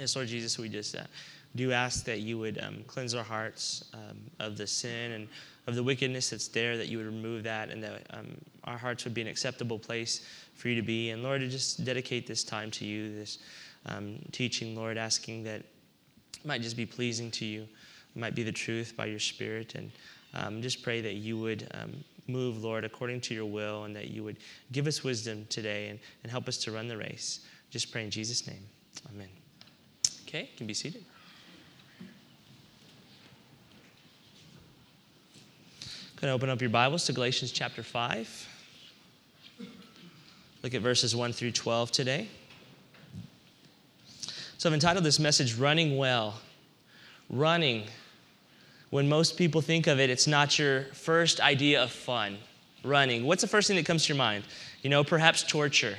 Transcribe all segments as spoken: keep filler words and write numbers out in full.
Yes, Lord Jesus, we just uh, do ask that you would um, cleanse our hearts um, of the sin and of the wickedness that's there, that you would remove that, and that um, our hearts would be an acceptable place for you to be. And Lord, to just dedicate this time to you, this um, teaching, Lord, asking that it might just be pleasing to you, it might be the truth by your Spirit, and um, just pray that you would um, move, Lord, according to your will, and that you would give us wisdom today and, and help us to run the race. Just pray in Jesus' name. Amen. Okay, you can be seated. Going to open up your Bibles to Galatians chapter five. Look at verses one through twelve today. So I've entitled this message, Running Well. Running. When most people think of it, it's not your first idea of fun. Running. What's the first thing that comes to your mind? You know, perhaps torture.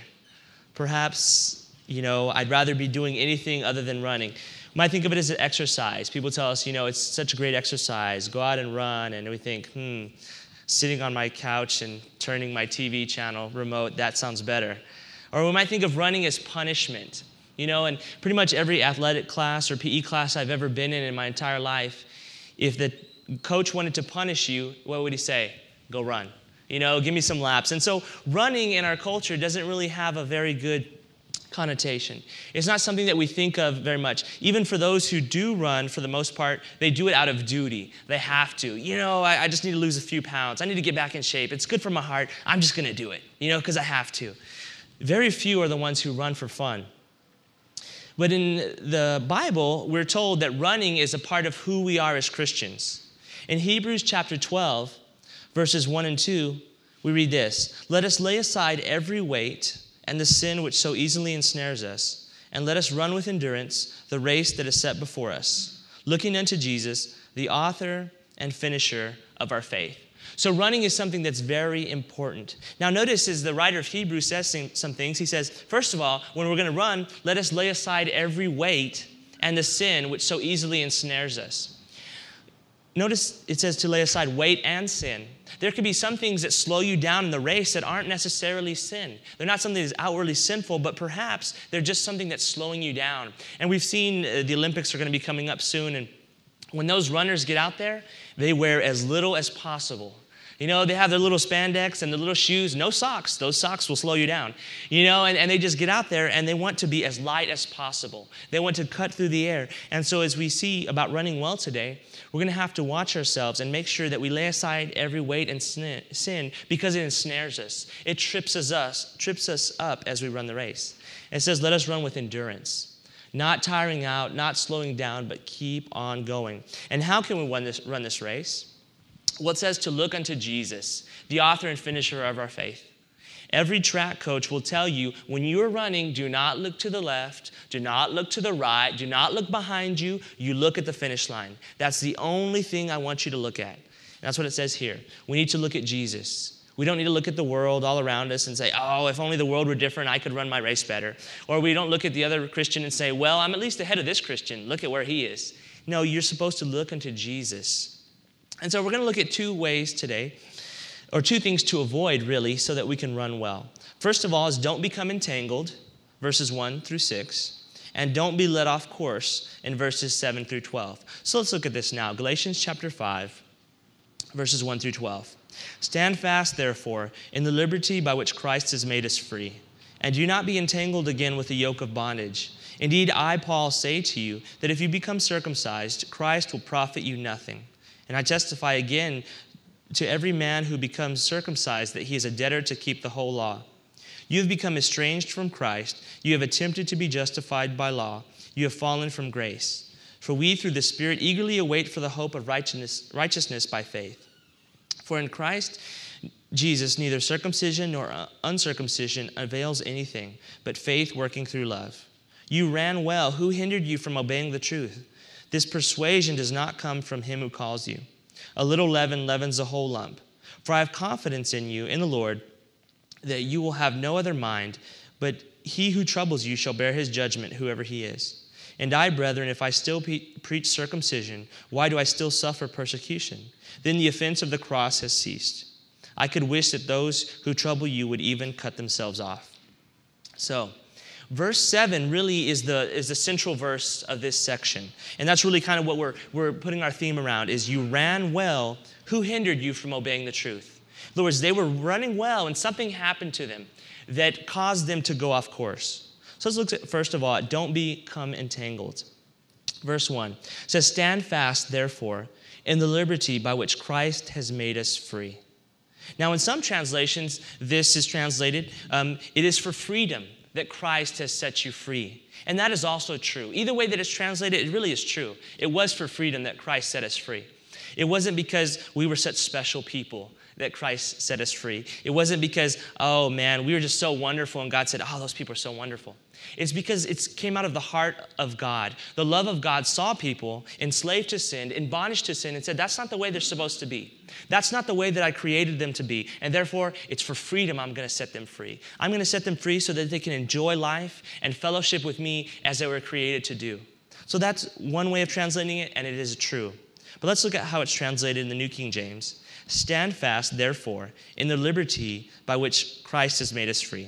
Perhaps, you know, I'd rather be doing anything other than running. You might think of it as an exercise. People tell us, you know, it's such a great exercise. Go out and run. And we think, hmm, sitting on my couch and turning my T V channel remote, that sounds better. Or we might think of running as punishment. You know, and pretty much every athletic class or P E class I've ever been in in my entire life, if the coach wanted to punish you, what would he say? Go run. You know, give me some laps. And so running in our culture doesn't really have a very good connotation. It's not something that we think of very much. Even for those who do run, for the most part, they do it out of duty. They have to. You know, I, I just need to lose a few pounds. I need to get back in shape. It's good for my heart. I'm just going to do it, you know, because I have to. Very few are the ones who run for fun. But in the Bible, we're told that running is a part of who we are as Christians. In Hebrews chapter twelve, verses one and two, we read this: "Let us lay aside every weight and the sin which so easily ensnares us, and let us run with endurance the race that is set before us, looking unto Jesus, the author and finisher of our faith." So running is something that's very important. Now notice as the writer of Hebrews says some things, he says, first of all, when we're going to run, let us lay aside every weight and the sin which so easily ensnares us. Notice it says to lay aside weight and sin. There could be some things that slow you down in the race that aren't necessarily sin. They're not something that's outwardly sinful, but perhaps they're just something that's slowing you down. And we've seen uh, the Olympics are going to be coming up soon, and when those runners get out there, they wear as little as possible. You know, they have their little spandex and their little shoes, no socks. Those socks will slow you down. You know, and, and they just get out there and they want to be as light as possible. They want to cut through the air. And so as we see about running well today, we're going to have to watch ourselves and make sure that we lay aside every weight and sin because it ensnares us. It trips us, us, trips us up as we run the race. It says, let us run with endurance. Not tiring out, not slowing down, but keep on going. And how can we run this, run this race? Well, it says to look unto Jesus, the author and finisher of our faith. Every track coach will tell you when you are running, do not look to the left, do not look to the right, do not look behind you, you look at the finish line. That's the only thing I want you to look at. And that's what it says here. We need to look at Jesus. We don't need to look at the world all around us and say, oh, if only the world were different, I could run my race better. Or we don't look at the other Christian and say, well, I'm at least ahead of this Christian. Look at where he is. No, you're supposed to look unto Jesus. And so we're going to look at two ways today, or two things to avoid, really, so that we can run well. First of all is don't become entangled, verses one through six, and don't be led off course in verses seven through twelve. So let's look at this now. Galatians chapter five, verses one through twelve. Stand fast, therefore, in the liberty by which Christ has made us free, and do not be entangled again with the yoke of bondage. Indeed, I, Paul, say to you that if you become circumcised, Christ will profit you nothing. And I testify again to every man who becomes circumcised that he is a debtor to keep the whole law. You have become estranged from Christ. You have attempted to be justified by law. You have fallen from grace. For we through the Spirit eagerly await for the hope of righteousness, righteousness by faith. For in Christ Jesus neither circumcision nor uncircumcision avails anything, but faith working through love. You ran well. Who hindered you from obeying the truth? This persuasion does not come from him who calls you. A little leaven leavens the whole lump. For I have confidence in you, in the Lord, that you will have no other mind, but he who troubles you shall bear his judgment, whoever he is. And I, brethren, if I still pe- preach circumcision, why do I still suffer persecution? Then the offense of the cross has ceased. I could wish that those who trouble you would even cut themselves off. So, Verse seven really is the, is the central verse of this section. And that's really kind of what we're, we're putting our theme around is you ran well. Who hindered you from obeying the truth? In other words, they were running well and something happened to them that caused them to go off course. So let's look at, first of all, don't become entangled. Verse one says, stand fast, therefore, in the liberty by which Christ has made us free. Now, in some translations, this is translated, um, it is for freedom that Christ has set you free. And that is also true. Either way that it's translated, it really is true. It was for freedom that Christ set us free. It wasn't because we were such special people that Christ set us free. It wasn't because, oh man, we were just so wonderful and God said, oh, those people are so wonderful. It's because it came out of the heart of God. The love of God saw people enslaved to sin, in bondage to sin, and said, that's not the way they're supposed to be. That's not the way that I created them to be. And therefore, it's for freedom I'm going to set them free. I'm going to set them free so that they can enjoy life and fellowship with me as they were created to do. So that's one way of translating it, and it is true. But let's look at how it's translated in the New King James. Stand fast, therefore, in the liberty by which Christ has made us free.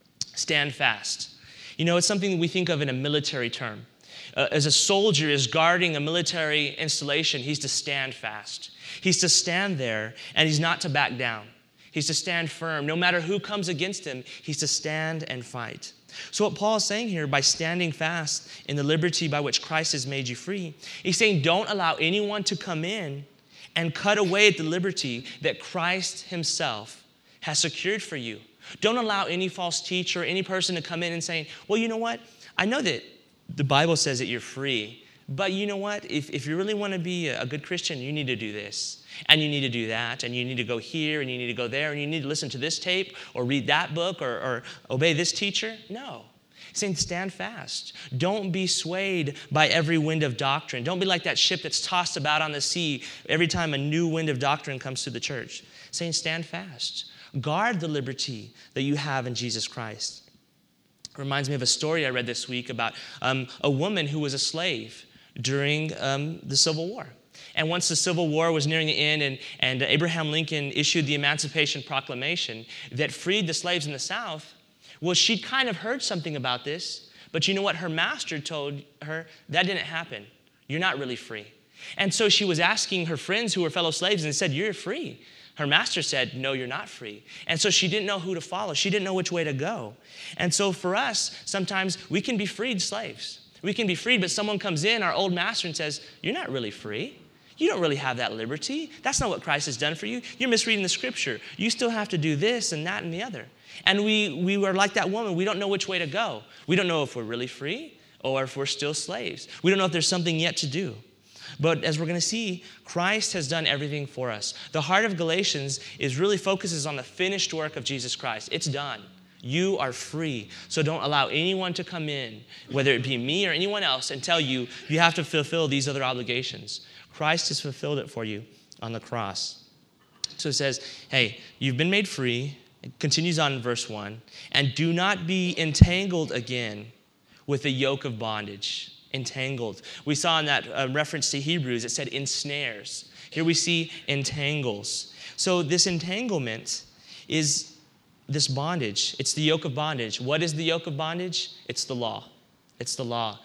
Stand fast. You know, it's something that we think of in a military term. Uh, as a soldier is guarding a military installation, he's to stand fast. He's to stand there, and he's not to back down. He's to stand firm. No matter who comes against him, he's to stand and fight. So what Paul is saying here, by standing fast in the liberty by which Christ has made you free, he's saying don't allow anyone to come in and cut away at the liberty that Christ himself has secured for you. Don't allow any false teacher or any person to come in and saying, well, you know what? I know that the Bible says that you're free, but you know what? If, if you really want to be a good Christian, you need to do this, and you need to do that, and you need to go here, and you need to go there, and you need to listen to this tape, or read that book, or, or obey this teacher. No. He's saying stand fast. Don't be swayed by every wind of doctrine. Don't be like that ship that's tossed about on the sea every time a new wind of doctrine comes to the church. He's saying stand fast. Guard the liberty that you have in Jesus Christ. It reminds me of a story I read this week about um, a woman who was a slave during um, the Civil War. And once the Civil War was nearing the end and, and Abraham Lincoln issued the Emancipation Proclamation that freed the slaves in the South, well, she'd kind of heard something about this, but you know what? Her master told her, that didn't happen. You're not really free. And so she was asking her friends who were fellow slaves and they said, you're free. Her master said, no, you're not free. And so she didn't know who to follow. She didn't know which way to go. And so for us, sometimes we can be freed slaves. We can be freed, but someone comes in, our old master, and says, you're not really free. You don't really have that liberty. That's not what Christ has done for you. You're misreading the scripture. You still have to do this and that and the other. And we, we were like that woman. We don't know which way to go. We don't know if we're really free or if we're still slaves. We don't know if there's something yet to do. But as we're going to see, Christ has done everything for us. The heart of Galatians is really focuses on the finished work of Jesus Christ. It's done. You are free. So don't allow anyone to come in, whether it be me or anyone else, and tell you you have to fulfill these other obligations. Christ has fulfilled it for you on the cross. So it says, hey, you've been made free. It continues on in verse one. And do not be entangled again with the yoke of bondage. Entangled. We saw in that uh, reference to Hebrews, it said ensnares. Here we see entangles. So this entanglement is this bondage. It's the yoke of bondage. What is the yoke of bondage? It's the law. It's the law.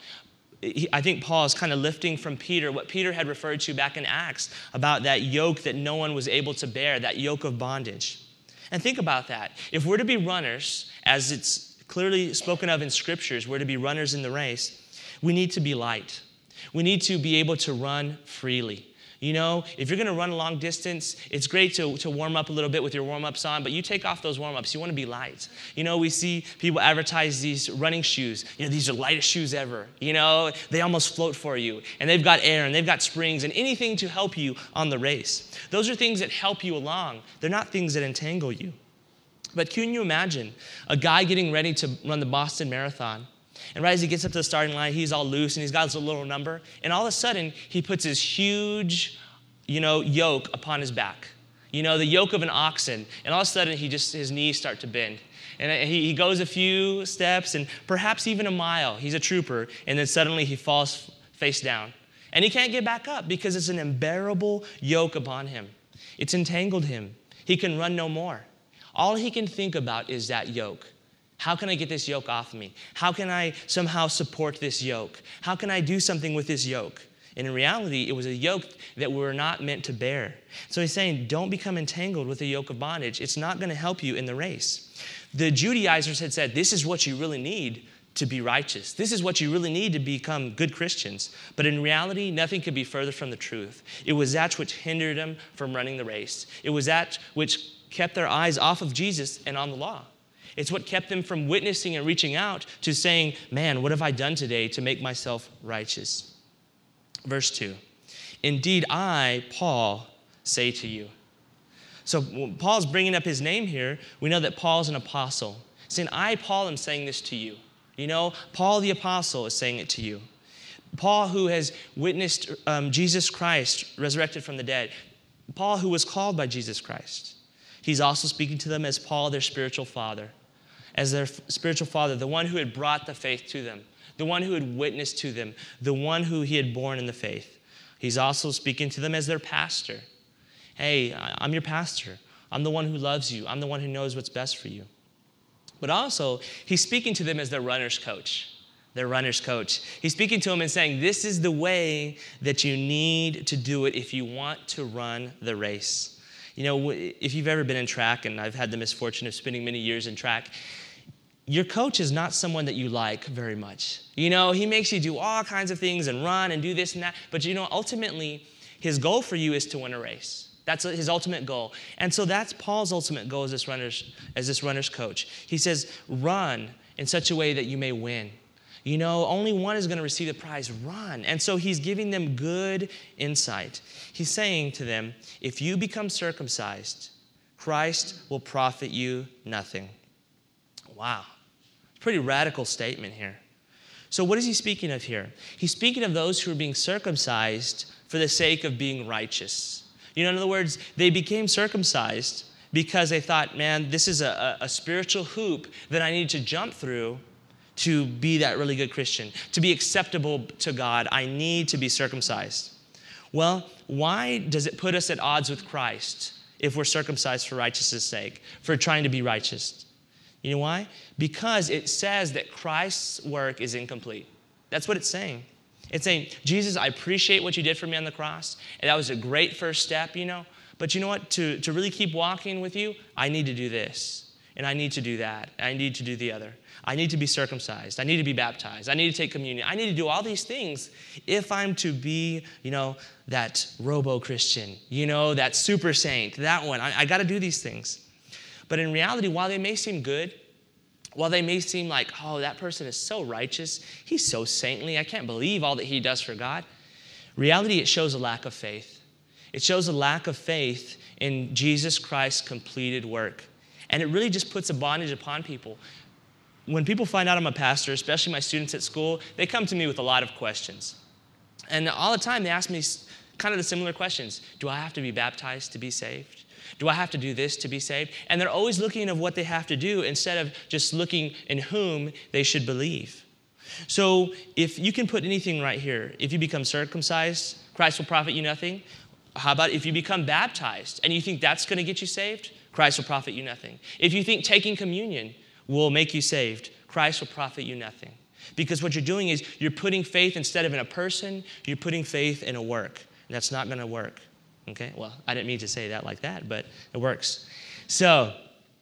I think Paul is kind of lifting from Peter what Peter had referred to back in Acts about that yoke that no one was able to bear, that yoke of bondage. And think about that. If we're to be runners, as it's clearly spoken of in scriptures, we're to be runners in the race, we need to be light. We need to be able to run freely. You know, if you're going to run a long distance, it's great to, to warm up a little bit with your warm-ups on, but you take off those warm-ups. You want to be light. You know, we see people advertise these running shoes. You know, these are lightest shoes ever. You know, they almost float for you, and they've got air, and they've got springs, and anything to help you on the race. Those are things that help you along. They're not things that entangle you. But can you imagine a guy getting ready to run the Boston Marathon? And right as he gets up to the starting line, he's all loose and he's got his little number. And all of a sudden, he puts his huge, you know, yoke upon his back. You know, the yoke of an oxen. And all of a sudden, he just his knees start to bend. And he, he goes a few steps and perhaps even a mile. He's a trooper. And then suddenly he falls face down. And he can't get back up because it's an unbearable yoke upon him. It's entangled him. He can run no more. All he can think about is that yoke. How can I get this yoke off of me? How can I somehow support this yoke? How can I do something with this yoke? And in reality, it was a yoke that we were not meant to bear. So he's saying, don't become entangled with a yoke of bondage. It's not going to help you in the race. The Judaizers had said, this is what you really need to be righteous. This is what you really need to become good Christians. But in reality, nothing could be further from the truth. It was that which hindered them from running the race. It was that which kept their eyes off of Jesus and on the law. It's what kept them from witnessing and reaching out to saying, man, what have I done today to make myself righteous? Verse two, indeed, I, Paul, say to you. So when Paul's bringing up his name here, we know that Paul's an apostle. Saying, I, Paul, am saying this to you. You know, Paul the apostle is saying it to you. Paul, who has witnessed um, Jesus Christ resurrected from the dead. Paul, who was called by Jesus Christ. He's also speaking to them as Paul, their spiritual father. As their f- spiritual father, the one who had brought the faith to them. The one who had witnessed to them. The one who he had born in the faith. He's also speaking to them as their pastor. Hey, I'm your pastor. I'm the one who loves you. I'm the one who knows what's best for you. But also, he's speaking to them as their runner's coach. Their runner's coach. He's speaking to them and saying, this is the way that you need to do it if you want to run the race. You know, if you've ever been in track, and I've had the misfortune of spending many years in track, your coach is not someone that you like very much. You know, he makes you do all kinds of things and run and do this and that. But you know, ultimately, his goal for you is to win a race. That's his ultimate goal. And so that's Paul's ultimate goal as this runner's, as this runner's coach. He says, run in such a way that you may win. You know, only one is going to receive the prize. Run. And so he's giving them good insight. He's saying to them, if you become circumcised, Christ will profit you nothing. Wow. Pretty radical statement here. So what is he speaking of here? He's speaking of those who are being circumcised for the sake of being righteous. You know, in other words, they became circumcised because they thought, man, this is a, a, a spiritual hoop that I need to jump through to be that really good Christian, to be acceptable to God. I need to be circumcised. Well, why does it put us at odds with Christ if we're circumcised for righteousness' sake, for trying to be righteous? You know why? Because it says that Christ's work is incomplete. That's what it's saying. It's saying, Jesus, I appreciate what you did for me on the cross, and that was a great first step, you know, but you know what? To, to really keep walking with you, I need to do this, and I need to do that, and I need to do the other. I need to be circumcised. I need to be baptized. I need to take communion. I need to do all these things if I'm to be, you know, that robo-Christian, you know, that super saint, that one. I, I got to do these things. But in reality, while they may seem good, while they may seem like, oh, that person is so righteous, he's so saintly, I can't believe all that he does for God. Reality, it shows a lack of faith. It shows a lack of faith in Jesus Christ's completed work. And it really just puts a bondage upon people. When people find out I'm a pastor, especially my students at school, they come to me with a lot of questions. And all the time they ask me kind of the similar questions. Do I have to be baptized to be saved? Do I have to do this to be saved? And they're always looking at what they have to do instead of just looking in whom they should believe. So if you can put anything right here, if you become circumcised, Christ will profit you nothing. How about if you become baptized and you think that's going to get you saved? Christ will profit you nothing. If you think taking communion will make you saved, Christ will profit you nothing. Because what you're doing is you're putting faith instead of in a person, you're putting faith in a work. And that's not going to work. Okay, well, I didn't mean to say that like that, but it works. So,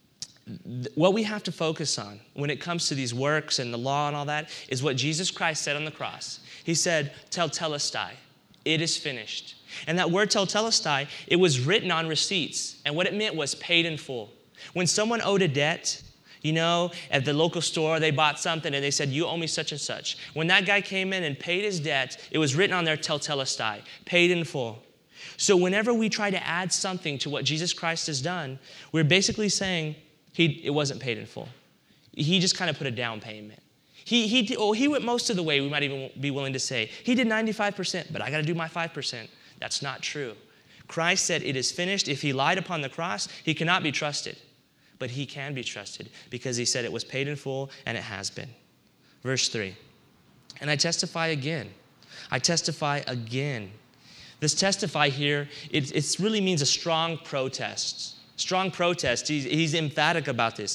th- what we have to focus on when it comes to these works and the law and all that is what Jesus Christ said on the cross. He said, "Tetelestai, it is finished." And that word tetelestai, it was written on receipts. And what it meant was paid in full. When someone owed a debt, you know, at the local store, they bought something and they said, you owe me such and such. When that guy came in and paid his debt, it was written on there, tetelestai, paid in full. So whenever we try to add something to what Jesus Christ has done, we're basically saying he, it wasn't paid in full. He just kind of put a down payment. He, he, did, oh, he went most of the way, we might even be willing to say. He did ninety-five percent, but I got to do my five percent. That's not true. Christ said it is finished. If he lied upon the cross, he cannot be trusted. But he can be trusted because he said it was paid in full and it has been. Verse three, and I testify again. I testify again. This testify here, it, it really means a strong protest. Strong protest. He's, he's emphatic about this.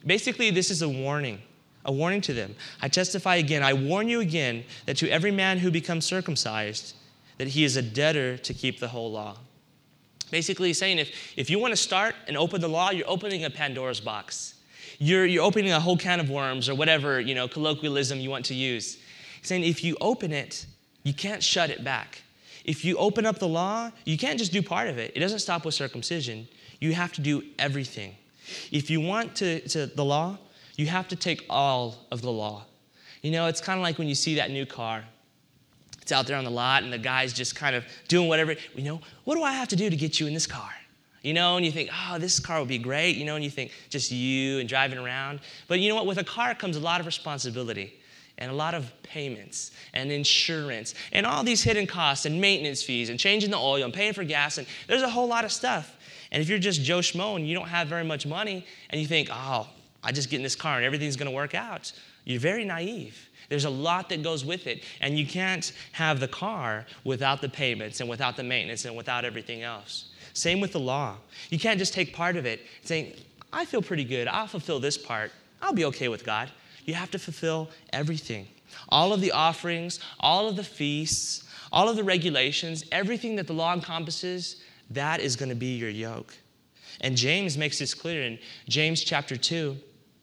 Basically, this is a warning, a warning to them. I testify again, I warn you again, that to every man who becomes circumcised, that he is a debtor to keep the whole law. Basically, he's saying if, if you want to start and open the law, you're opening a Pandora's box. You're, you're opening a whole can of worms or whatever, you know, colloquialism you want to use. He's saying if you open it, you can't shut it back. If you open up the law, you can't just do part of it. It doesn't stop with circumcision. You have to do everything. If you want to, to the law, you have to take all of the law. You know, it's kind of like when you see that new car. It's out there on the lot, and the guy's just kind of doing whatever. You know, what do I have to do to get you in this car? You know, and you think, oh, this car would be great. You know, and you think just you and driving around. But you know what? With a car comes a lot of responsibility and a lot of payments and insurance and all these hidden costs and maintenance fees and changing the oil and paying for gas. And there's a whole lot of stuff. And if you're just Joe Schmo and you don't have very much money and you think, oh, I just get in this car and everything's going to work out, you're very naive. There's a lot that goes with it, and you can't have the car without the payments and without the maintenance and without everything else. Same with the law. You can't just take part of it saying, I feel pretty good. I'll fulfill this part. I'll be okay with God. You have to fulfill everything. All of the offerings, all of the feasts, all of the regulations, everything that the law encompasses, that is going to be your yoke. And James makes this clear in James chapter two,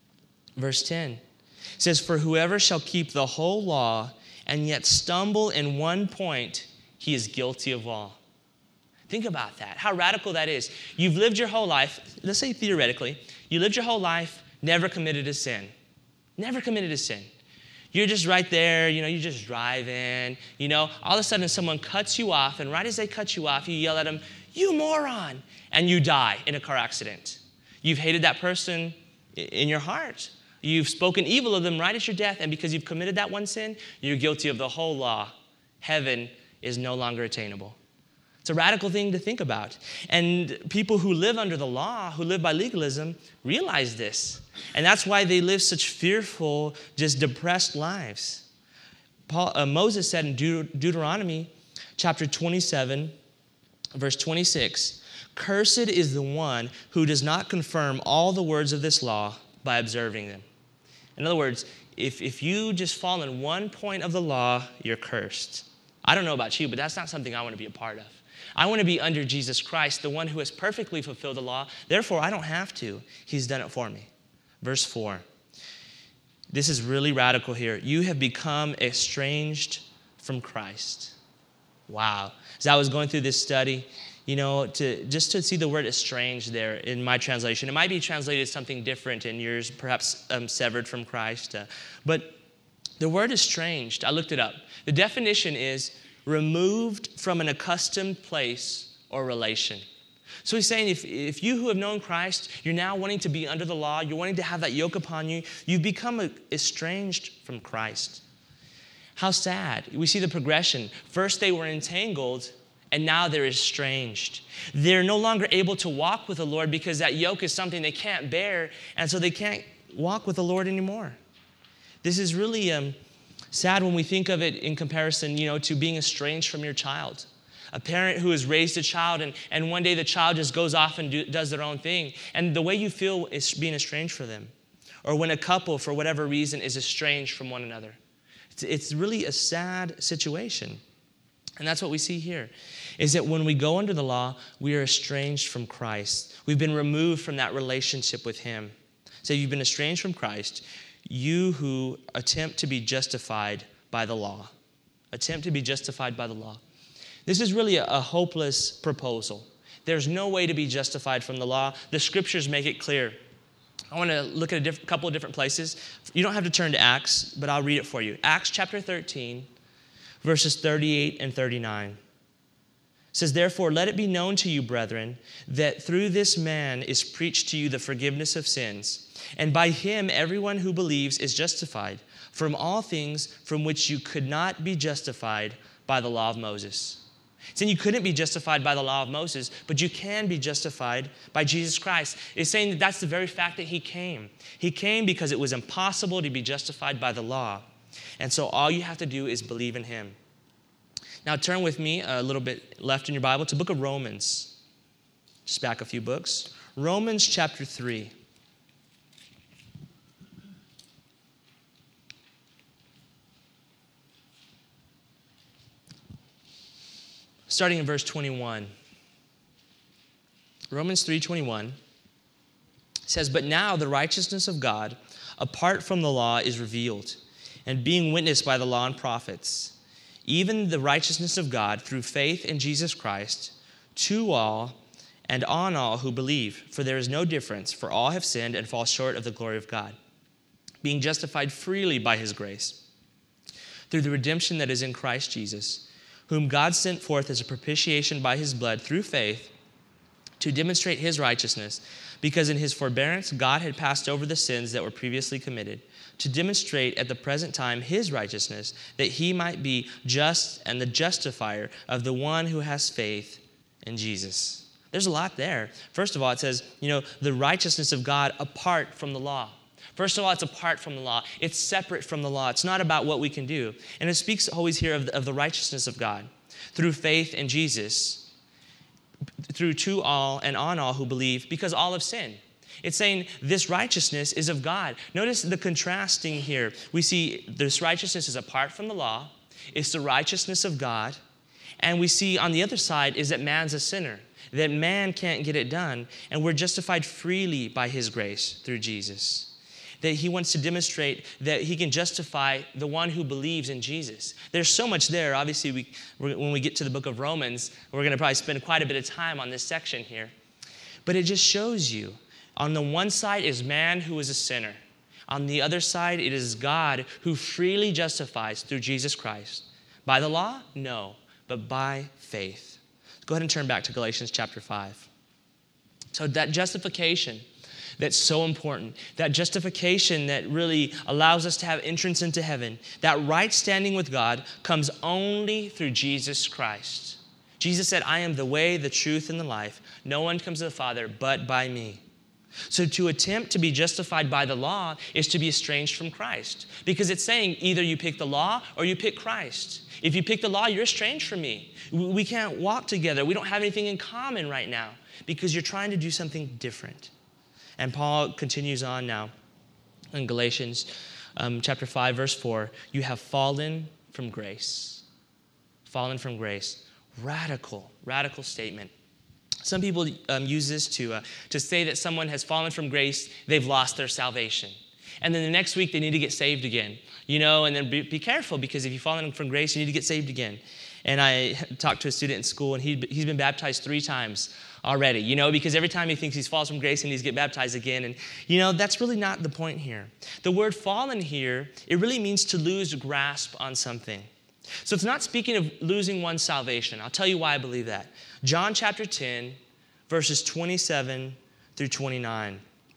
verse ten. It says, for whoever shall keep the whole law and yet stumble in one point, he is guilty of all. Think about that, how radical that is. You've lived your whole life, let's say theoretically, you lived your whole life, never committed a sin. Never committed a sin. You're just right there, you know, you're just driving, you know, all of a sudden someone cuts you off, and right as they cut you off, you yell at them, you moron, and you die in a car accident. You've hated that person in your heart. You've spoken evil of them right at your death, and because you've committed that one sin, you're guilty of the whole law. Heaven is no longer attainable. It's a radical thing to think about. And people who live under the law, who live by legalism, realize this. And that's why they live such fearful, just depressed lives. Paul, uh, Moses said in Deut- Deuteronomy chapter twenty-seven, verse twenty-six, cursed is the one who does not confirm all the words of this law by observing them. In other words, if, if you just fall in one point of the law, you're cursed. I don't know about you, but that's not something I want to be a part of. I want to be under Jesus Christ, the one who has perfectly fulfilled the law. Therefore, I don't have to. He's done it for me. Verse four. This is really radical here. You have become estranged from Christ. Wow. As I was going through this study, you know, to just to see the word estranged there in my translation. It might be translated something different in yours, perhaps um, severed from Christ. Uh, but the word estranged, I looked it up. The definition is removed from an accustomed place or relation. So he's saying if, if you who have known Christ, you're now wanting to be under the law, you're wanting to have that yoke upon you, you've become estranged from Christ. How sad. We see the progression. First they were entangled, and now they're estranged. They're no longer able to walk with the Lord because that yoke is something they can't bear, and so they can't walk with the Lord anymore. This is really um, sad when we think of it in comparison, you know, to being estranged from your child. A parent who has raised a child, and, and one day the child just goes off and do, does their own thing, and the way you feel is being estranged from them. Or when a couple, for whatever reason, is estranged from one another. It's, it's really a sad situation. And that's what we see here, is that when we go under the law, we are estranged from Christ. We've been removed from that relationship with him. So you've been estranged from Christ, you who attempt to be justified by the law. Attempt to be justified by the law. This is really a, a hopeless proposal. There's no way to be justified from the law. The scriptures make it clear. I want to look at a diff- couple of different places. You don't have to turn to Acts, but I'll read it for you. Acts chapter thirteen. Verses thirty-eight and thirty-nine. It says, therefore, let it be known to you, brethren, that through this man is preached to you the forgiveness of sins, and by him everyone who believes is justified from all things from which you could not be justified by the law of Moses. It's saying you couldn't be justified by the law of Moses, but you can be justified by Jesus Christ. It's saying that that's the very fact that he came. He came because it was impossible to be justified by the law. And so all you have to do is believe in him. Now turn with me a little bit left in your Bible to the book of Romans. Just back a few books. Romans chapter three. starting in verse twenty-one. Romans three twenty-one says, "But now the righteousness of God, apart from the law, is revealed, and being witnessed by the law and prophets, even the righteousness of God through faith in Jesus Christ, to all and on all who believe. For there is no difference, for all have sinned and fall short of the glory of God, being justified freely by his grace, through the redemption that is in Christ Jesus, whom God sent forth as a propitiation by his blood through faith, to demonstrate his righteousness, because in his forbearance God had passed over the sins that were previously committed, to demonstrate at the present time his righteousness, that he might be just and the justifier of the one who has faith in Jesus." There's a lot there. First of all, it says, you know, the righteousness of God apart from the law. First of all, it's apart from the law. It's separate from the law. It's not about what we can do. And it speaks always here of the, of the righteousness of God through faith in Jesus, through to all and on all who believe, because all have sinned. It's saying this righteousness is of God. Notice the contrasting here. We see this righteousness is apart from the law. It's the righteousness of God. And we see on the other side is that man's a sinner, that man can't get it done. And we're justified freely by his grace through Jesus. That he wants to demonstrate that he can justify the one who believes in Jesus. There's so much there. Obviously, we, when we get to the book of Romans, we're going to probably spend quite a bit of time on this section here. But it just shows you, on the one side is man who is a sinner. On the other side, it is God who freely justifies through Jesus Christ. By the law? No, but by faith. Go ahead and turn back to Galatians chapter five. So that justification, that's so important. That justification that really allows us to have entrance into heaven, that right standing with God comes only through Jesus Christ. Jesus said, "I am the way, the truth, and the life. No one comes to the Father but by me." So to attempt to be justified by the law is to be estranged from Christ, because it's saying either you pick the law or you pick Christ. If you pick the law, you're estranged from me. We can't walk together. We don't have anything in common right now because you're trying to do something different. And Paul continues on now in Galatians um, chapter five, verse four. "You have fallen from grace." Fallen from grace. Radical, radical statement. Some people um, use this to, uh, to say that someone has fallen from grace, they've lost their salvation. And then the next week they need to get saved again. You know, and then be, be careful, because if you've fallen from grace, you need to get saved again. And I talked to a student in school, and he, he's been baptized three times already, you know, because every time he thinks he's fallen from grace, he needs to get baptized again. And, you know, that's really not the point here. The word fallen here, it really means to lose grasp on something. So it's not speaking of losing one's salvation. I'll tell you why I believe that. John chapter ten, verses twenty-seven through twenty-nine.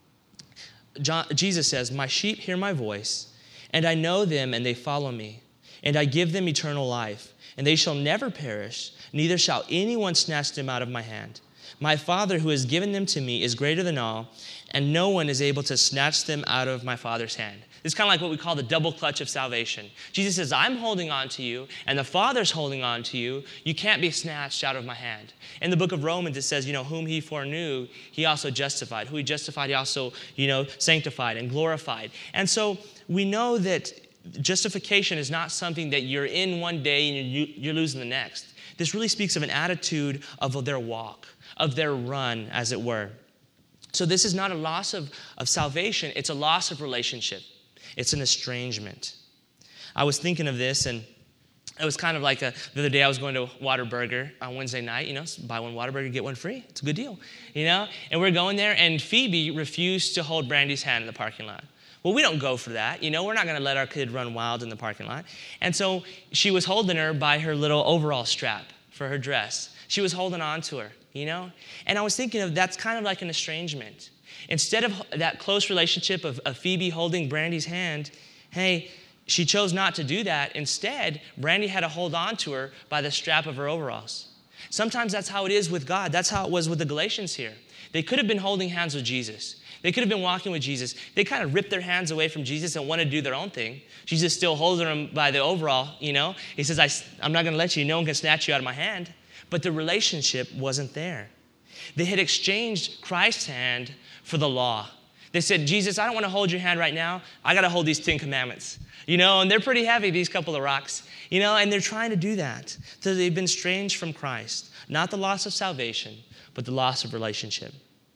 John, Jesus says, "My sheep hear my voice, and I know them, and they follow me. And I give them eternal life, and they shall never perish, neither shall anyone snatch them out of my hand. My Father who has given them to me is greater than all, and no one is able to snatch them out of my Father's hand." It's kind of like what we call the double clutch of salvation. Jesus says, I'm holding on to you, and the Father's holding on to you. You can't be snatched out of my hand. In the book of Romans, it says, you know, whom he foreknew, he also justified. Who he justified, he also, you know, sanctified and glorified. And so we know that justification is not something that you're in one day and you're, you're losing the next. This really speaks of an attitude of their walk, of their run, as it were. So this is not a loss of, of salvation. It's a loss of relationship. It's an estrangement. I was thinking of this, and it was kind of like a, the other day I was going to Whataburger on Wednesday night, you know, buy one Whataburger, get one free. It's a good deal, you know? And we're going there, and Phoebe refused to hold Brandy's hand in the parking lot. Well, we don't go for that, you know? We're not going to let our kid run wild in the parking lot. And so she was holding her by her little overall strap for her dress. She was holding on to her, you know? And I was thinking of that's kind of like an estrangement. Instead of that close relationship of, of Phoebe holding Brandy's hand, hey, she chose not to do that. Instead, Brandy had to hold on to her by the strap of her overalls. Sometimes that's how it is with God. That's how it was with the Galatians here. They could have been holding hands with Jesus. They could have been walking with Jesus. They kind of ripped their hands away from Jesus and wanted to do their own thing. Jesus still holding them by the overall, you know. He says, I, I'm not going to let you. No one can snatch you out of my hand. But the relationship wasn't there. They had exchanged Christ's hand for the law. They said, Jesus, I don't want to hold your hand right now. I got to hold these Ten Commandments. You know, and they're pretty heavy, these couple of rocks. You know, and they're trying to do that. So they've been estranged from Christ. Not the loss of salvation, but the loss of relationship.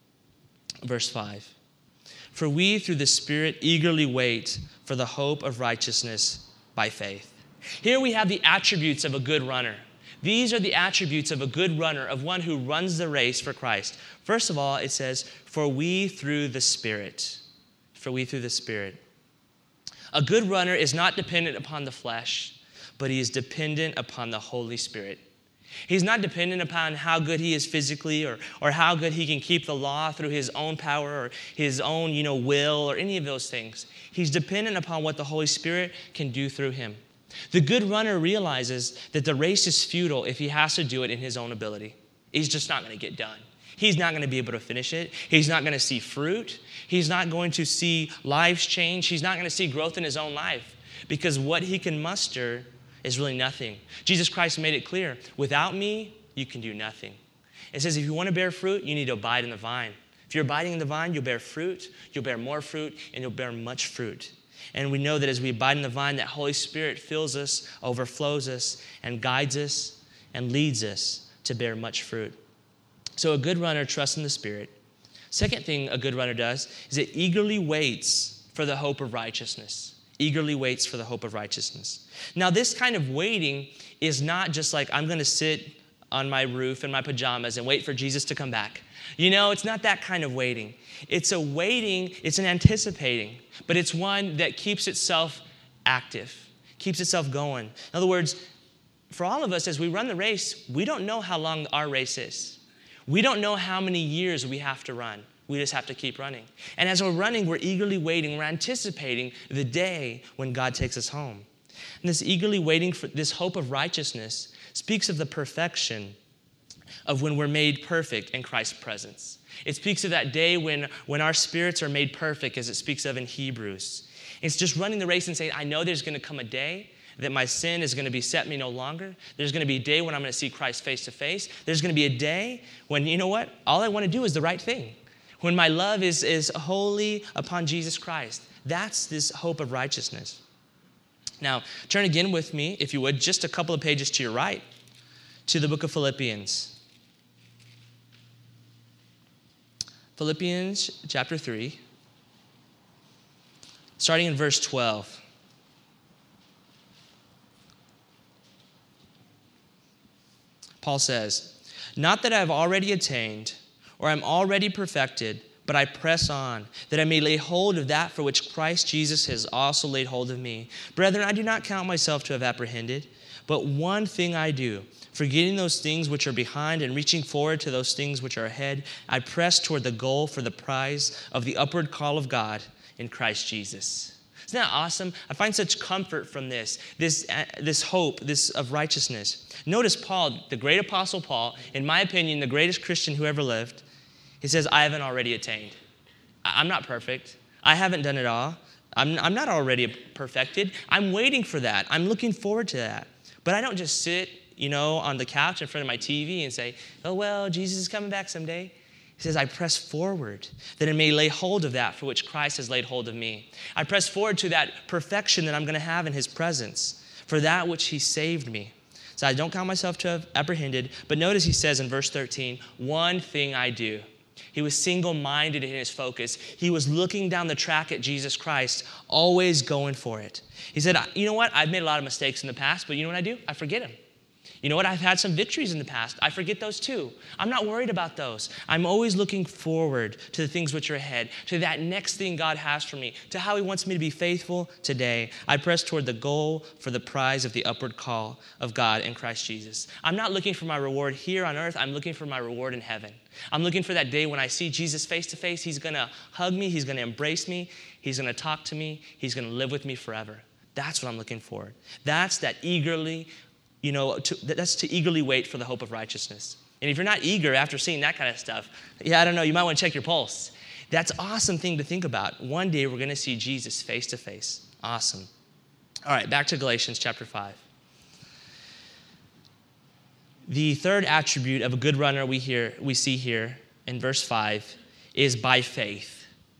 Verse five. For we through the Spirit eagerly wait for the hope of righteousness by faith. Here we have the attributes of a good runner. These are the attributes of a good runner, of one who runs the race for Christ. First of all, it says, for we through the Spirit. For we through the Spirit. A good runner is not dependent upon the flesh, but he is dependent upon the Holy Spirit. He's not dependent upon how good he is physically or, or how good he can keep the law through his own power or his own, you know, will or any of those things. He's dependent upon what the Holy Spirit can do through him. The good runner realizes that the race is futile if he has to do it in his own ability. He's just not going to get done. He's not going to be able to finish it. He's not going to see fruit. He's not going to see lives change. He's not going to see growth in his own life because what he can muster is really nothing. Jesus Christ made it clear, without me, you can do nothing. It says if you want to bear fruit, you need to abide in the vine. If you're abiding in the vine, you'll bear fruit, you'll bear more fruit, and you'll bear much fruit. And we know that as we abide in the vine, that Holy Spirit fills us, overflows us, and guides us, and leads us to bear much fruit. So a good runner trusts in the Spirit. Second thing a good runner does is it eagerly waits for the hope of righteousness. Eagerly waits for the hope of righteousness. Now, this kind of waiting is not just like I'm going to sit on my roof in my pajamas and wait for Jesus to come back. You know, it's not that kind of waiting. It's a waiting, it's an anticipating, but it's one that keeps itself active, keeps itself going. In other words, for all of us, as we run the race, we don't know how long our race is. We don't know how many years we have to run. We just have to keep running. And as we're running, we're eagerly waiting. We're anticipating the day when God takes us home. And this eagerly waiting for this hope of righteousness speaks of the perfection of when we're made perfect in Christ's presence. It speaks of that day when, when our spirits are made perfect, as it speaks of in Hebrews. It's just running the race and saying, I know there's going to come a day that my sin is going to be set me no longer. There's going to be a day when I'm going to see Christ face to face. There's going to be a day when, you know what? All I want to do is the right thing. When my love is, is wholly upon Jesus Christ. That's this hope of righteousness. Now, turn again with me, if you would, just a couple of pages to your right, to the book of Philippians. Philippians chapter three, starting in verse twelve. Paul says, not that I have already attained or I'm already perfected, but I press on, that I may lay hold of that for which Christ Jesus has also laid hold of me. Brethren, I do not count myself to have apprehended, but one thing I do, forgetting those things which are behind and reaching forward to those things which are ahead, I press toward the goal for the prize of the upward call of God in Christ Jesus. Isn't that awesome? I find such comfort from this, this, uh, this hope, this of righteousness. Notice Paul, the great apostle Paul, in my opinion, the greatest Christian who ever lived, he says, I haven't already attained. I'm not perfect. I haven't done it all. I'm, I'm not already perfected. I'm waiting for that. I'm looking forward to that. But I don't just sit, you know, on the couch in front of my T V and say, oh, well, Jesus is coming back someday. He says, I press forward that I may lay hold of that for which Christ has laid hold of me. I press forward to that perfection that I'm going to have in his presence for that which he saved me. So I don't count myself to have apprehended. But notice he says in verse thirteen, one thing I do. He was single-minded in his focus. He was looking down the track at Jesus Christ, always going for it. He said, you know what? I've made a lot of mistakes in the past, but you know what I do? I forget them. You know what? I've had some victories in the past. I forget those too. I'm not worried about those. I'm always looking forward to the things which are ahead, to that next thing God has for me, to how he wants me to be faithful today. I press toward the goal for the prize of the upward call of God in Christ Jesus. I'm not looking for my reward here on earth. I'm looking for my reward in heaven. I'm looking for that day when I see Jesus face to face. He's going to hug me. He's going to embrace me. He's going to talk to me. He's going to live with me forever. That's what I'm looking for. That's that eagerly You know, to, that's to eagerly wait for the hope of righteousness. And if you're not eager after seeing that kind of stuff, yeah, I don't know, you might want to check your pulse. That's an awesome thing to think about. One day we're going to see Jesus face to face. Awesome. All right, back to Galatians chapter five. The third attribute of a good runner we hear, we see here in verse five is by faith.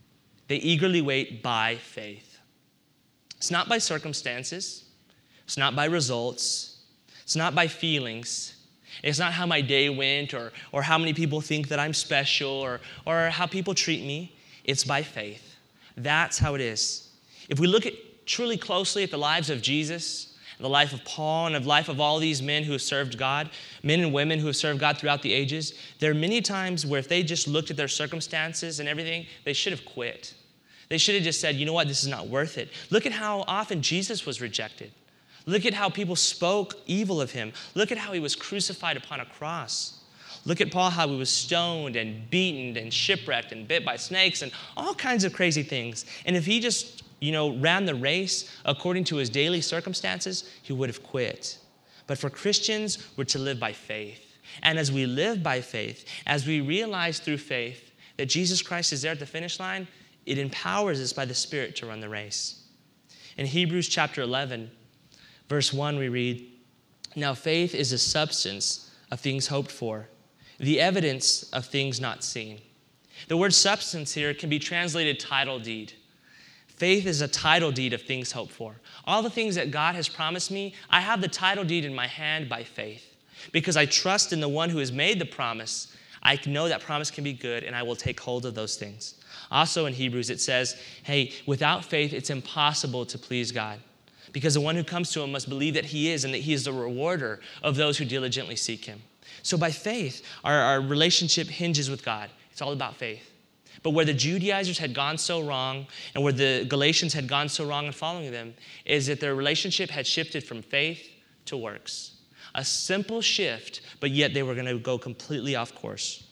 They eagerly wait by faith. It's not by circumstances. It's not by results. It's not by feelings. It's not how my day went or, or how many people think that I'm special or, or how people treat me. It's by faith. That's how it is. If we look at truly closely at the lives of Jesus, the life of Paul, and the life of all these men who have served God, men and women who have served God throughout the ages, there are many times where if they just looked at their circumstances and everything, they should have quit. They should have just said, you know what, this is not worth it. Look at how often Jesus was rejected. Look at how people spoke evil of him. Look at how he was crucified upon a cross. Look at Paul, how he was stoned and beaten and shipwrecked and bit by snakes and all kinds of crazy things. And if he just, you know, ran the race according to his daily circumstances, he would have quit. But for Christians, we're to live by faith. And as we live by faith, as we realize through faith that Jesus Christ is there at the finish line, it empowers us by the Spirit to run the race. In Hebrews chapter eleven, verse one, we read, "Now faith is a substance of things hoped for, the evidence of things not seen." The word substance here can be translated title deed. Faith is a title deed of things hoped for. All the things that God has promised me, I have the title deed in my hand by faith. Because I trust in the one who has made the promise, I know that promise can be good, and I will take hold of those things. Also in Hebrews, it says, hey, without faith, it's impossible to please God. Because the one who comes to him must believe that he is and that he is the rewarder of those who diligently seek him. So by faith, our, our relationship hinges with God. It's all about faith. But where the Judaizers had gone so wrong and where the Galatians had gone so wrong in following them is that their relationship had shifted from faith to works. A simple shift, but yet they were going to go completely off course.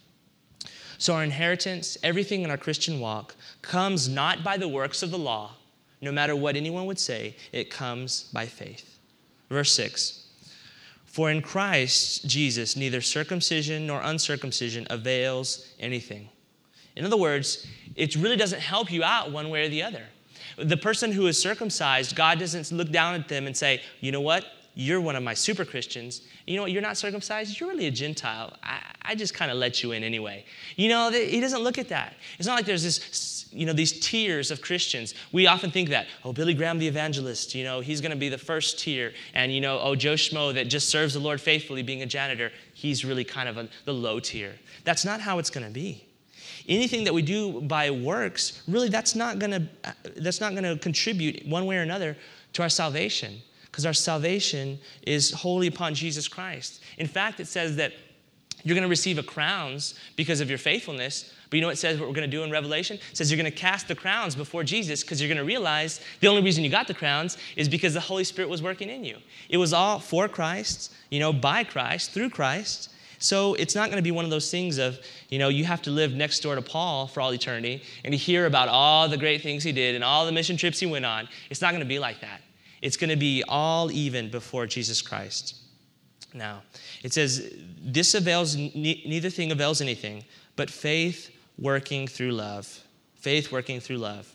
So our inheritance, everything in our Christian walk, comes not by the works of the law, no matter what anyone would say, it comes by faith. Verse six, "For in Christ Jesus neither circumcision nor uncircumcision avails anything." In other words, it really doesn't help you out one way or the other. The person who is circumcised, God doesn't look down at them and say, you know what? You're one of my super Christians. You know what? You're not circumcised. You're really a Gentile. I, I just kind of let you in anyway. You know, he doesn't look at that. It's not like there's this, you know, these tiers of Christians. We often think that, oh, Billy Graham the evangelist, you know, he's going to be the first tier. And, you know, oh, Joe Schmo that just serves the Lord faithfully being a janitor, he's really kind of a, the low tier. That's not how it's going to be. Anything that we do by works, really that's not going to that's not going to contribute one way or another to our salvation, because our salvation is wholly upon Jesus Christ. In fact, it says that you're going to receive a crowns because of your faithfulness. But you know what it says what we're going to do in Revelation? It says you're going to cast the crowns before Jesus because you're going to realize the only reason you got the crowns is because the Holy Spirit was working in you. It was all for Christ, you know, by Christ, through Christ. So it's not going to be one of those things of, you know, you have to live next door to Paul for all eternity and to hear about all the great things he did and all the mission trips he went on. It's not going to be like that. It's going to be all even before Jesus Christ. Now, it says, this avails, neither thing avails anything, but faith working through love. Faith working through love.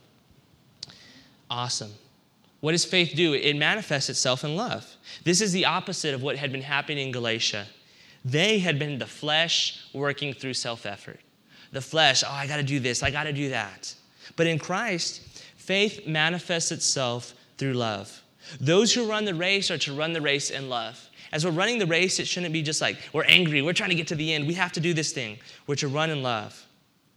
Awesome. What does faith do? It manifests itself in love. This is the opposite of what had been happening in Galatia. They had been the flesh working through self-effort. The flesh, oh, I got to do this, I got to do that. But in Christ, faith manifests itself through love. Those who run the race are to run the race in love. As we're running the race, it shouldn't be just like, we're angry, we're trying to get to the end, we have to do this thing. We're to run in love.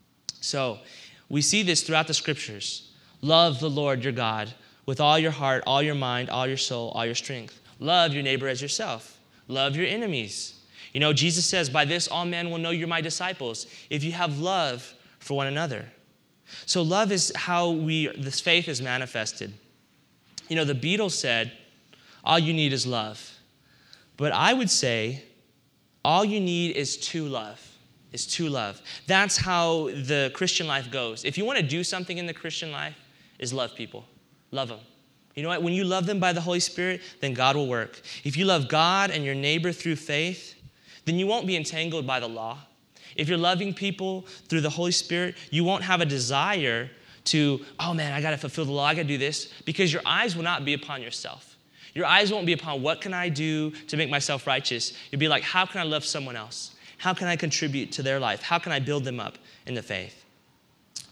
So we see this throughout the scriptures. Love the Lord your God with all your heart, all your mind, all your soul, all your strength. Love your neighbor as yourself. Love your enemies. You know, Jesus says, by this all men will know you're my disciples, if you have love for one another. So love is how we, this faith is manifested. You know, the Beatles said, all you need is love. But I would say, all you need is to love, is to love. That's how the Christian life goes. If you want to do something in the Christian life, is love people. Love them. You know what? When you love them by the Holy Spirit, then God will work. If you love God and your neighbor through faith, then you won't be entangled by the law. If you're loving people through the Holy Spirit, you won't have a desire to, oh man, I got to fulfill the law, I got to do this, because your eyes will not be upon yourself. Your eyes won't be upon what can I do to make myself righteous. You'll be like, how can I love someone else? How can I contribute to their life? How can I build them up in the faith?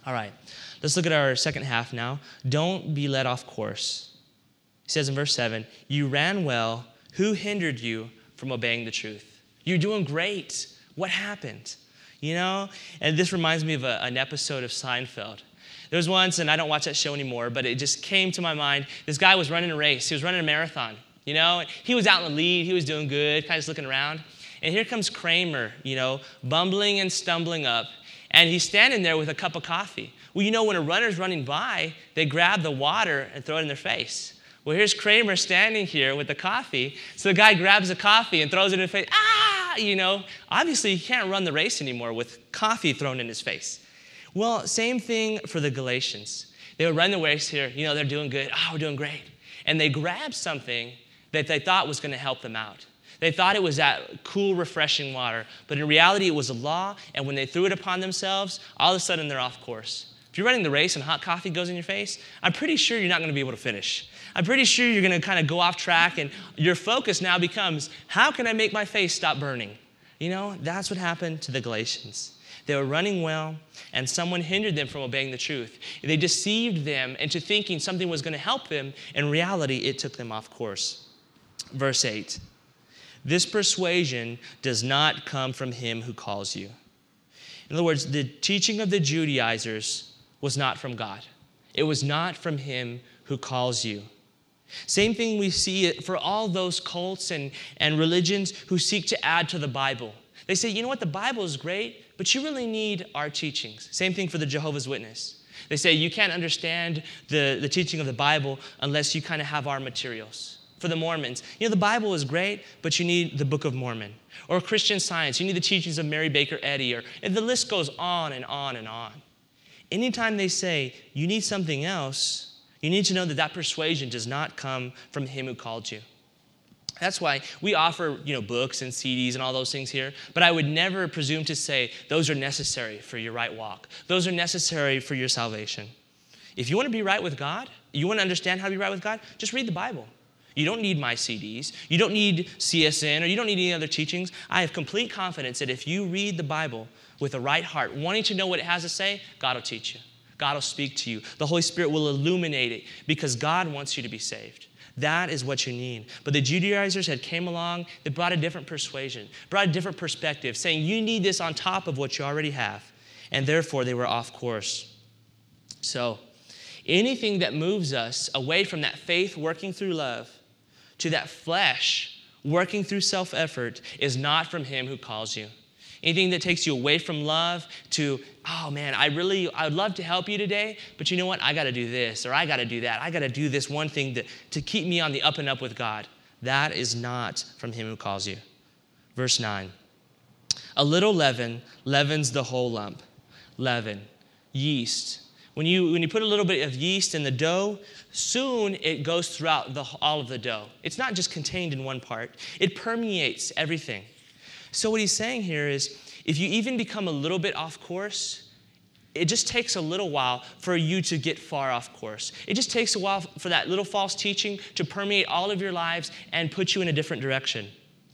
All right, let's look at our second half now. Don't be led off course. He says in verse seven, you ran well. Who hindered you from obeying the truth? You're doing great. What happened? You know? And this reminds me of a, an episode of Seinfeld. There was once, and I don't watch that show anymore, but it just came to my mind. This guy was running a race. He was running a marathon. You know? He was out in the lead. He was doing good, kind of just looking around. And here comes Kramer, you know, bumbling and stumbling up. And he's standing there with a cup of coffee. Well, you know, when a runner's running by, they grab the water and throw it in their face. Well, here's Kramer standing here with the coffee. So the guy grabs the coffee and throws it in his face. Ah, you know, obviously he can't run the race anymore with coffee thrown in his face. Well, same thing for the Galatians. They would run the race here. You know, they're doing good. Oh, we're doing great. And they grabbed something that they thought was going to help them out. They thought it was that cool, refreshing water. But in reality, it was a law. And when they threw it upon themselves, all of a sudden they're off course. If you're running the race and hot coffee goes in your face, I'm pretty sure you're not going to be able to finish. I'm pretty sure you're going to kind of go off track, and your focus now becomes, how can I make my face stop burning? You know, that's what happened to the Galatians. They were running well, and someone hindered them from obeying the truth. They deceived them into thinking something was going to help them. In reality, it took them off course. Verse eight, this persuasion does not come from him who calls you. In other words, the teaching of the Judaizers was not from God. It was not from him who calls you. Same thing we see for all those cults and, and religions who seek to add to the Bible. They say, you know what, the Bible is great, but you really need our teachings. Same thing for the Jehovah's Witness. They say you can't understand the, the teaching of the Bible unless you kind of have our materials. For the Mormons, you know, the Bible is great, but you need the Book of Mormon. Or Christian Science, you need the teachings of Mary Baker Eddy, or, and the list goes on and on and on. Anytime they say you need something else, you need to know that that persuasion does not come from him who called you. That's why we offer, you know, books and C Ds and all those things here, but I would never presume to say those are necessary for your right walk. Those are necessary for your salvation. If you want to be right with God, you want to understand how to be right with God, just read the Bible. You don't need my C Ds. You don't need C S N, or you don't need any other teachings. I have complete confidence that if you read the Bible with a right heart, wanting to know what it has to say, God will teach you. God will speak to you. The Holy Spirit will illuminate it because God wants you to be saved. That is what you need. But the Judaizers had came along, they brought a different persuasion, brought a different perspective, saying you need this on top of what you already have. And therefore, they were off course. So, anything that moves us away from that faith working through love to that flesh working through self-effort is not from him who calls you. Anything that takes you away from love to, oh man, I really, I would love to help you today, but you know what? I got to do this, or I got to do that. I got to do this one thing to, to keep me on the up and up with God. That is not from him who calls you. Verse nine, a little leaven leavens the whole lump. Leaven, yeast. When you, when you put a little bit of yeast in the dough, soon it goes throughout the, all of the dough. It's not just contained in one part. It permeates everything. So what he's saying here is, if you even become a little bit off course, it just takes a little while for you to get far off course. It just takes a while for that little false teaching to permeate all of your lives and put you in a different direction.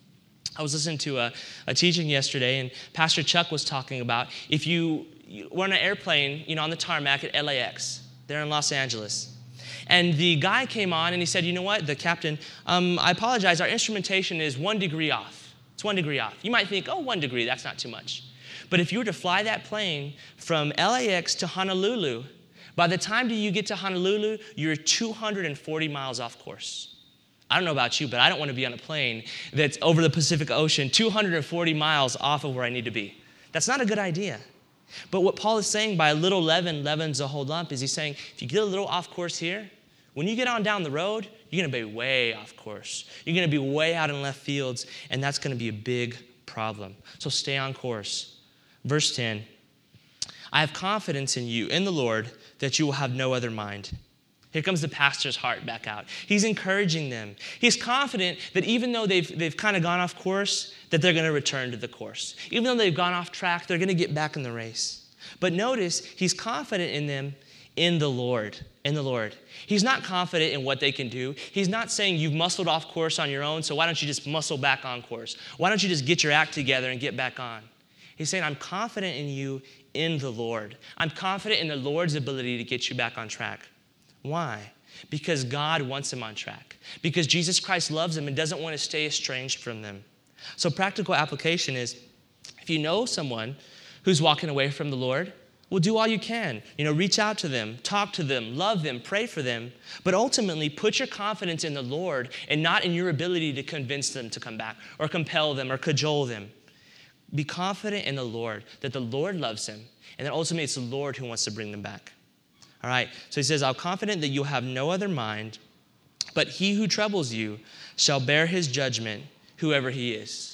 I was listening to a, a teaching yesterday, and Pastor Chuck was talking about if you, you were on an airplane, you know, on the tarmac at L A X, there in Los Angeles. And the guy came on and he said, you know what, the captain, um, I apologize, our instrumentation is one degree off. It's one degree off. You might think, oh, one degree, that's not too much. But if you were to fly that plane from L A X to Honolulu, by the time that you get to Honolulu, you're two hundred forty miles off course. I don't know about you, but I don't want to be on a plane that's over the Pacific Ocean, two hundred forty miles off of where I need to be. That's not a good idea. But what Paul is saying by a little leaven leavens a whole lump is he's saying, if you get a little off course here, when you get on down the road, you're going to be way off course. You're going to be way out in left fields, and that's going to be a big problem. So stay on course. Verse ten, I have confidence in you, in the Lord, that you will have no other mind. Here comes the pastor's heart back out. He's encouraging them. He's confident that even though they've, they've kind of gone off course, that they're going to return to the course. Even though they've gone off track, they're going to get back in the race. But notice, he's confident in them in the Lord, in the Lord. He's not confident in what they can do. He's not saying you've muscled off course on your own, so why don't you just muscle back on course? Why don't you just get your act together and get back on? He's saying, I'm confident in you in the Lord. I'm confident in the Lord's ability to get you back on track. Why? Because God wants them on track. Because Jesus Christ loves them and doesn't want to stay estranged from them. So practical application is, if you know someone who's walking away from the Lord, well, do all you can. You know, reach out to them, talk to them, love them, pray for them. But ultimately, put your confidence in the Lord and not in your ability to convince them to come back or compel them or cajole them. Be confident in the Lord, that the Lord loves them, and that ultimately it's the Lord who wants to bring them back. All right, so he says, I'm confident that you have no other mind, but he who troubles you shall bear his judgment, whoever he is.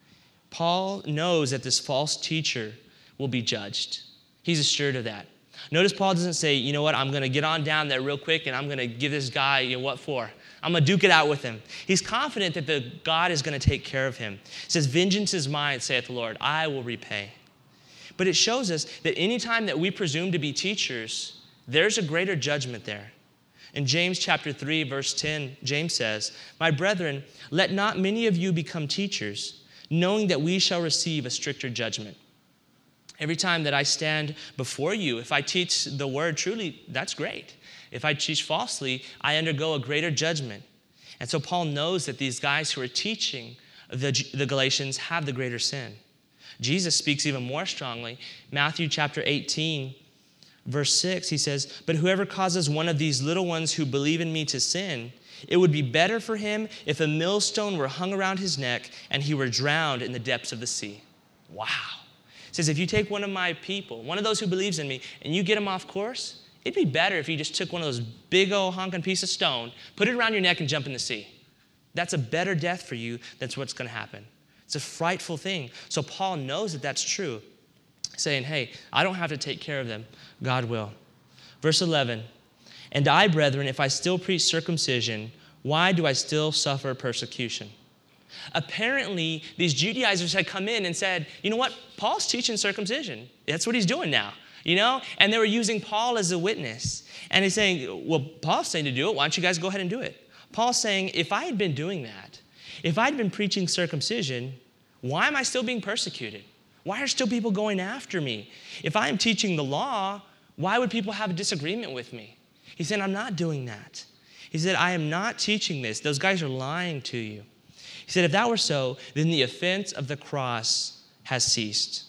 Paul knows that this false teacher will be judged. He's assured of that. Notice Paul doesn't say, you know what, I'm going to get on down there real quick and I'm going to give this guy, you know, what for? I'm going to duke it out with him. He's confident that the God is going to take care of him. He says, vengeance is mine, saith the Lord, I will repay. But it shows us that anytime that we presume to be teachers, there's a greater judgment there. In James chapter three, verse ten, James says, my brethren, let not many of you become teachers, knowing that we shall receive a stricter judgment. Every time that I stand before you, if I teach the word truly, that's great. If I teach falsely, I undergo a greater judgment. And so Paul knows that these guys who are teaching the, the Galatians have the greater sin. Jesus speaks even more strongly. Matthew chapter eighteen, verse six, he says, but whoever causes one of these little ones who believe in me to sin, it would be better for him if a millstone were hung around his neck and he were drowned in the depths of the sea. Wow. It says, if you take one of my people, one of those who believes in me, and you get him off course, it'd be better if you just took one of those big old honking piece of stone, put it around your neck and jump in the sea. That's a better death for you. That's what's going to happen. It's a frightful thing. So Paul knows that that's true, saying, hey, I don't have to take care of them. God will. Verse eleven, and I, brethren, if I still preach circumcision, why do I still suffer persecution? Apparently, these Judaizers had come in and said, you know what? Paul's teaching circumcision. That's what he's doing now, you know? And they were using Paul as a witness. And he's saying, well, Paul's saying to do it. Why don't you guys go ahead and do it? Paul's saying, if I had been doing that, if I'd been preaching circumcision, why am I still being persecuted? Why are still people going after me? If I am teaching the law, why would people have a disagreement with me? He said, I'm not doing that. He said, I am not teaching this. Those guys are lying to you. He said, if that were so, then the offense of the cross has ceased.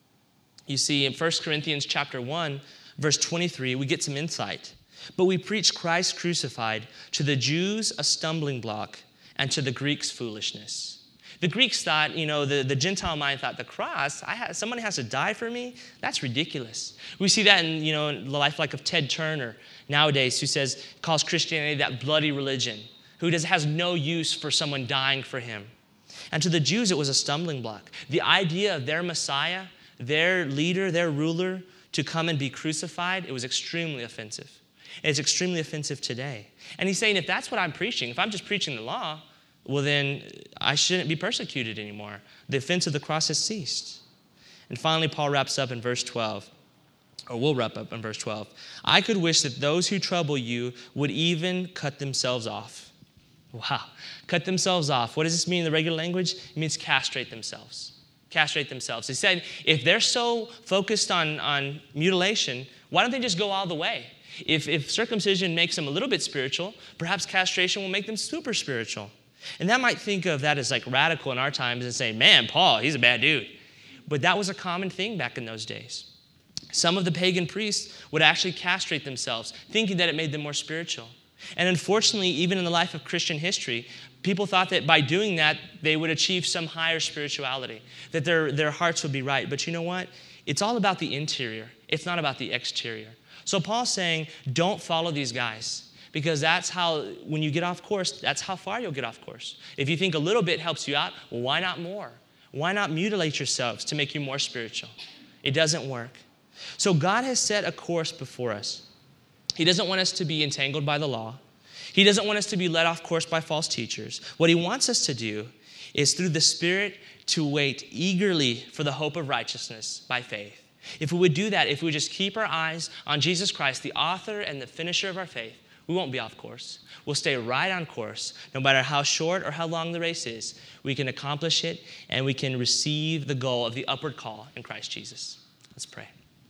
You see, in First Corinthians chapter one, verse twenty-three, we get some insight. But we preach Christ crucified, to the Jews a stumbling block, and to the Greeks foolishness. The Greeks thought, you know, the, the Gentile mind thought, the cross, I ha- somebody has to die for me? That's ridiculous. We see that in, you know, in the life like of Ted Turner nowadays, who says, calls Christianity that bloody religion, who does, has no use for someone dying for him. And to the Jews, it was a stumbling block. The idea of their Messiah, their leader, their ruler, to come and be crucified, it was extremely offensive. And it's extremely offensive today. And he's saying, if that's what I'm preaching, if I'm just preaching the law, well then I shouldn't be persecuted anymore. The offense of the cross has ceased. And finally, Paul wraps up in verse twelve, or we'll wrap up in verse twelve. I could wish that those who trouble you would even cut themselves off. Wow. Cut themselves off. What does this mean in the regular language? It means castrate themselves. Castrate themselves. He said, if they're so focused on, on mutilation, why don't they just go all the way? If, if circumcision makes them a little bit spiritual, perhaps castration will make them super spiritual. And that might think of that as like radical in our times and say, man, Paul, he's a bad dude. But that was a common thing back in those days. Some of the pagan priests would actually castrate themselves, thinking that it made them more spiritual. And unfortunately, even in the life of Christian history, people thought that by doing that, they would achieve some higher spirituality, that their, their hearts would be right. But you know what? It's all about the interior. It's not about the exterior. So Paul's saying, don't follow these guys, because that's how, when you get off course, that's how far you'll get off course. If you think a little bit helps you out, well, why not more? Why not mutilate yourselves to make you more spiritual? It doesn't work. So God has set a course before us. He doesn't want us to be entangled by the law. He doesn't want us to be led off course by false teachers. What he wants us to do is through the Spirit to wait eagerly for the hope of righteousness by faith. If we would do that, if we would just keep our eyes on Jesus Christ, the author and the finisher of our faith, we won't be off course. We'll stay right on course. No matter how short or how long the race is, we can accomplish it and we can receive the goal of the upward call in Christ Jesus. Let's pray.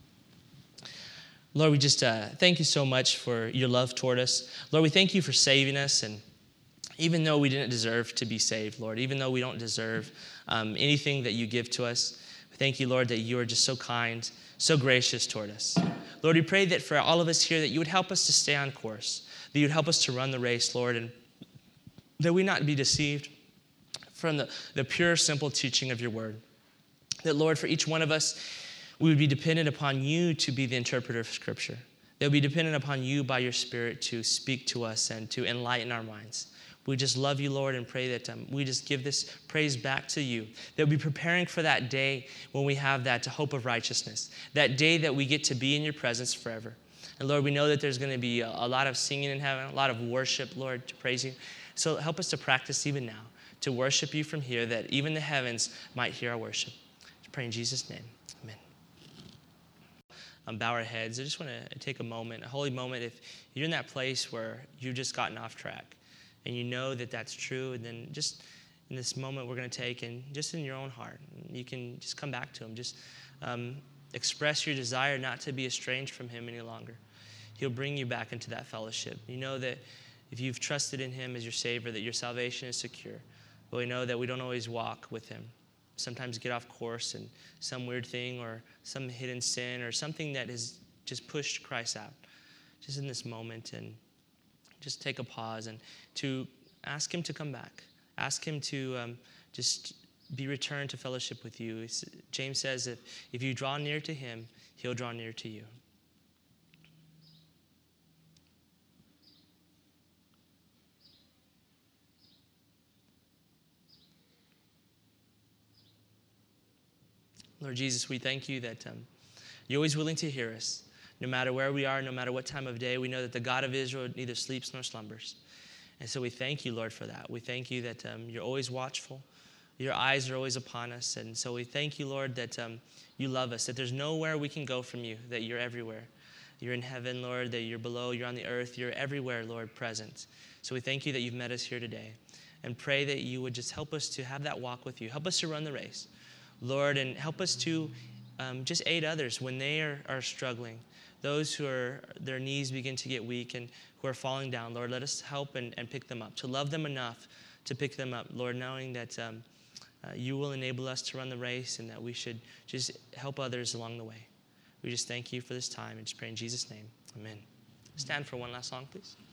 Lord, we just uh, thank you so much for your love toward us. Lord, we thank you for saving us. And even though we didn't deserve to be saved, Lord, even though we don't deserve um, anything that you give to us, we thank you, Lord, that you are just so kind, so gracious toward us. Lord, we pray that for all of us here, that you would help us to stay on course, that you would help us to run the race, Lord, and that we not be deceived from the, the pure, simple teaching of your word. That, Lord, for each one of us, we would be dependent upon you to be the interpreter of Scripture. That would be dependent upon you by your Spirit to speak to us and to enlighten our minds. We just love you, Lord, and pray that um, we just give this praise back to you. That we'll be preparing for that day when we have that hope of righteousness. That day that we get to be in your presence forever. And Lord, we know that there's going to be a, a lot of singing in heaven, a lot of worship, Lord, to praise you. So help us to practice even now, to worship you from here, that even the heavens might hear our worship. I pray in Jesus' name. Amen. Um, bow our heads. I just want to take a moment, a holy moment. If you're in that place where you've just gotten off track and you know that that's true, and then just in this moment we're going to take, and just in your own heart, you can just come back to him. Just um, express your desire not to be estranged from him any longer. He'll bring you back into that fellowship. You know that if you've trusted in him as your Savior, that your salvation is secure. But we know that we don't always walk with him. Sometimes get off course and some weird thing or some hidden sin or something that has just pushed Christ out. Just in this moment, and just take a pause and to ask him to come back. Ask him to um, just be returned to fellowship with you. It's, James says that if you draw near to him, he'll draw near to you. Lord Jesus, we thank you that um, you're always willing to hear us. No matter where we are, no matter what time of day, we know that the God of Israel neither sleeps nor slumbers. And so we thank you, Lord, for that. We thank you that um, you're always watchful. Your eyes are always upon us. And so we thank you, Lord, that um, you love us, that there's nowhere we can go from you, that you're everywhere. You're in heaven, Lord, that you're below, you're on the earth, you're everywhere, Lord, present. So we thank you that you've met us here today, and pray that you would just help us to have that walk with you. Help us to run the race, Lord, and help us to um, just aid others when they are, are struggling. Those who are, their knees begin to get weak and who are falling down, Lord, let us help and, and pick them up, to love them enough to pick them up, Lord, knowing that um, uh, you will enable us to run the race and that we should just help others along the way. We just thank you for this time and just pray in Jesus' name. Amen. Stand for one last song, please.